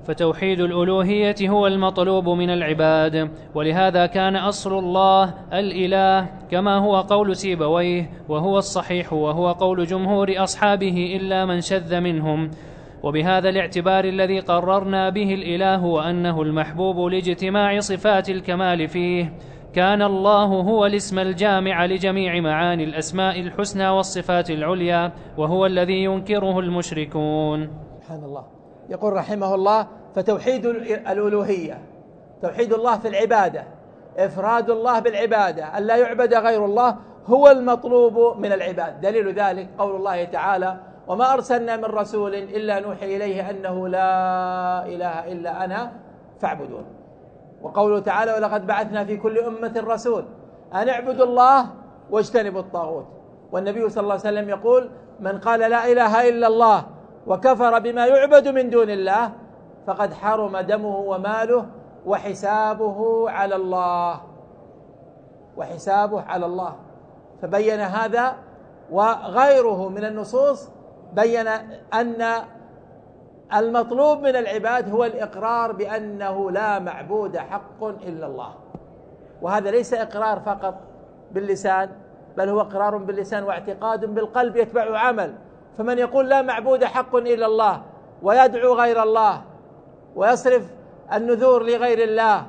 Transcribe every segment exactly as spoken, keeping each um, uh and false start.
فتوحيد الألوهية هو المطلوب من العباد، ولهذا كان أصل الله الإله كما هو قول سيبويه، وهو الصحيح وهو قول جمهور أصحابه إلا من شذ منهم. وبهذا الاعتبار الذي قررنا به الإله وأنه المحبوب لاجتماع صفات الكمال فيه، كان الله هو الاسم الجامع لجميع معاني الأسماء الحسنى والصفات العليا، وهو الذي ينكره المشركون. سبحان الله. يقول رحمه الله: فتوحيد الألوهية، توحيد الله في العبادة، إفراد الله بالعبادة، أن لا يعبد غير الله، هو المطلوب من العباد. دليل ذلك قول الله تعالى: وما أرسلنا من رسول إلا نوحي إليه أنه لا إله إلا أنا فاعبدون. وقوله تعالى: ولقد بعثنا في كل أمة رسول أن اعبدوا الله واجتنبوا الطاغوت. والنبي صلى الله عليه وسلم يقول: من قال لا إله إلا الله وكفر بما يعبد من دون الله فقد حرم دمه وماله وحسابه على الله، وحسابه على الله. فبين هذا وغيره من النصوص، بين أن المطلوب من العباد هو الإقرار بأنه لا معبود حق إلا الله. وهذا ليس إقرار فقط باللسان، بل هو إقرار باللسان واعتقاد بالقلب يتبع عمل. فمن يقول لا معبود حق إلا الله ويدعو غير الله ويصرف النذور لغير الله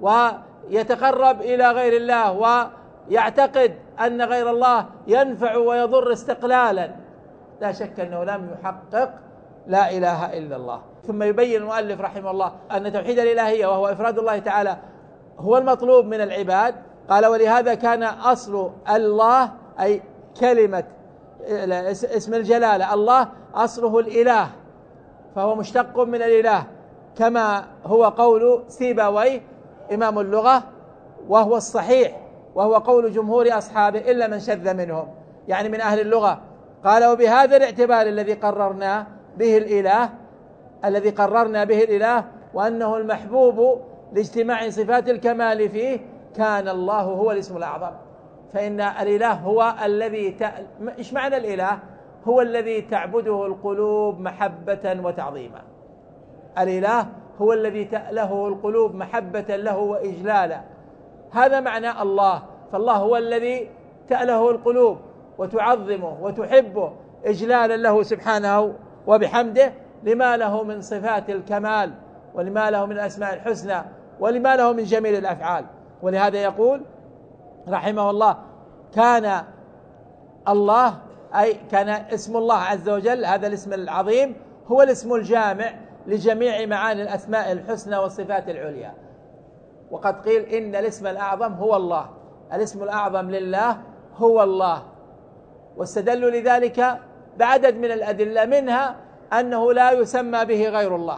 ويتقرب إلى غير الله ويعتقد أن غير الله ينفع ويضر استقلالا، لا شك أنه لم يحقق لا إله إلا الله. ثم يبين المؤلف رحمه الله أن توحيد الإلهية وهو إفراد الله تعالى هو المطلوب من العباد. قال: ولهذا كان أصل الله، أي كلمة اسم الجلالة الله، أصله الإله، فهو مشتق من الإله كما هو قول سيبويه إمام اللغة، وهو الصحيح وهو قول جمهور أصحابه إلا من شذ منهم، يعني من أهل اللغة. قال: وبهذا الاعتبار الذي قررنا به الإله الذي قررنا به الإله وأنه المحبوب لاجتماع صفات الكمال فيه، كان الله هو الاسم الأعظم. فإن الإله هو الذي ت... إيش معنى الإله؟ هو الذي تعبده القلوب محبة وتعظيما. الإله هو الذي تأله القلوب محبة له وإجلالا، هذا معنى الله. فالله هو الذي تأله القلوب وتعظمه وتحبه إجلالا له سبحانه وبحمده، لما له من صفات الكمال ولما له من الأسماء الحسنى ولما له من جميل الأفعال. ولهذا يقول رحمه الله: كان الله، أي كان اسم الله عز وجل، هذا الاسم العظيم، هو الاسم الجامع لجميع معاني الأسماء الحسنى والصفات العليا. وقد قيل إن الاسم الأعظم هو الله، الاسم الأعظم لله هو الله. واستدلوا لذلك بعدد من الأدلة، منها أنه لا يسمى به غير الله،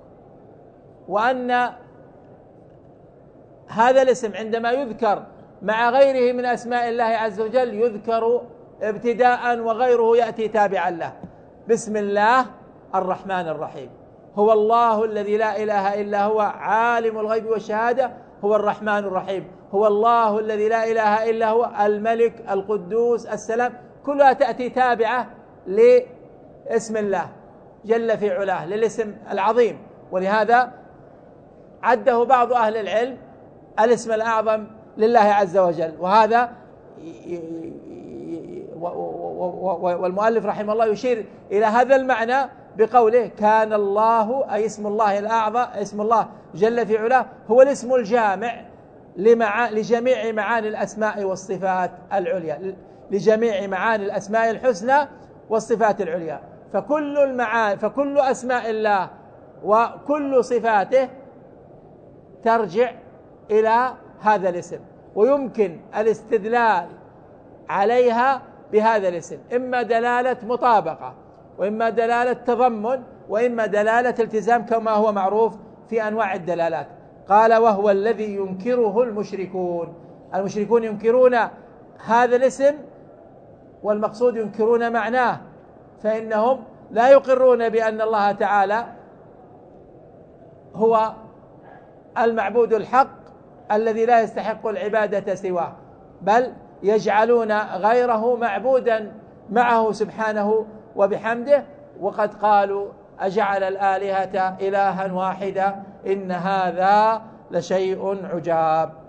وأن هذا الاسم عندما يذكر مع غيره من أسماء الله عز وجل يذكر ابتداء وغيره يأتي تابعا له. بسم الله الرحمن الرحيم، هو الله الذي لا إله إلا هو عالم الغيب والشهادة، هو الرحمن الرحيم، هو الله الذي لا إله إلا هو الملك القدوس السلام، كلها تأتي تابعة لاسم الله جل في علاه، للاسم العظيم. ولهذا عده بعض أهل العلم الاسم الأعظم لله عز وجل. وهذا والمؤلف رحمه الله يشير إلى هذا المعنى بقوله: كان الله، أي اسم الله الأعظم، اسم الله جل في علاه هو الاسم الجامع لمع... لجميع معاني الأسماء والصفات العليا، لجميع معاني الأسماء الحسنى والصفات العليا. فكل المعاني فكل أسماء الله وكل صفاته ترجع إلى هذا الاسم، ويمكن الاستدلال عليها بهذا الاسم، إما دلالة مطابقة، وإما دلالة تضمن، وإما دلالة التزام كما هو معروف في أنواع الدلالات. قال: وهو الذي ينكره المشركون. المشركون ينكرون هذا الاسم، والمقصود ينكرون معناه، فإنهم لا يقرون بأن الله تعالى هو المعبود الحق الذي لا يستحق العبادة سواه، بل يجعلون غيره معبودا معه سبحانه وبحمده. وقد قالوا أجعل الآلهة إلها واحدا إن هذا لشيء عجاب.